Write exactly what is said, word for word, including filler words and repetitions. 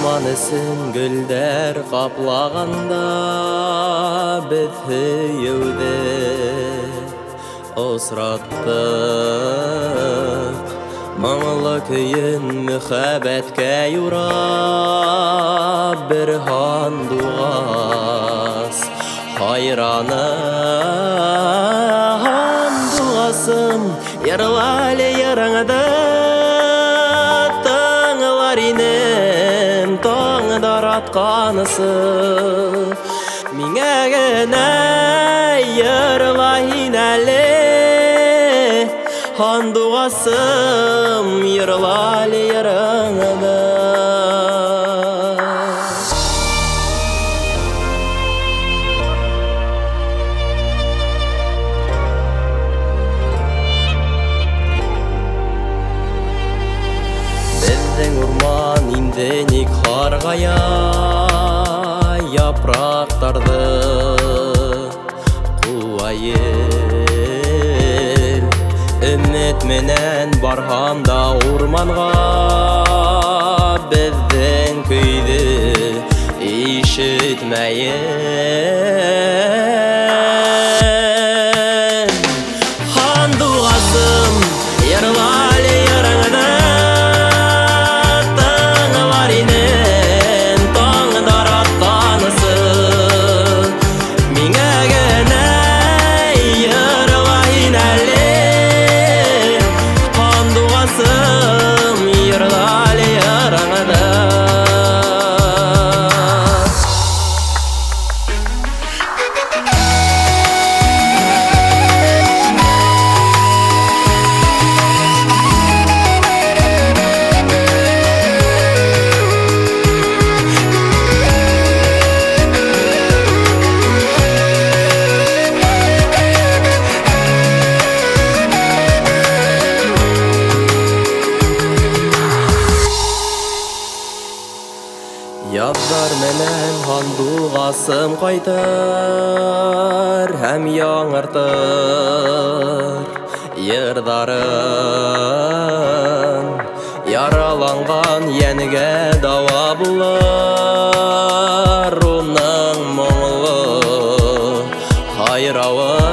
Орманысын гүлдер қаплаганда біз хүйеуді осраттық. Мұңлы күйін мүхәбәтке юрап бір хандуғас хайраны. Хандуғасым ерләлі еріңді таңылар инем таңдар атқанысы. Миңә генә ерләйін әлі Хандуғасым ерләлі еріңді. Біздің урман инде ник харгая, япрақтарды куайыр. Үміт менен барғанда урманға, біздің күйді ишетмейін. Хандуғасым ерләлі еріңді таңылар инем таңдар атқанысы. Миңә генә ерләйін әлі Хандуғасым ерләлі еріңді. Яздар менен хандуғасым қайтыр, һәм яңыртыр йырдарын. Яраланған йәнегә дава булыр, уның моңлы хайравы.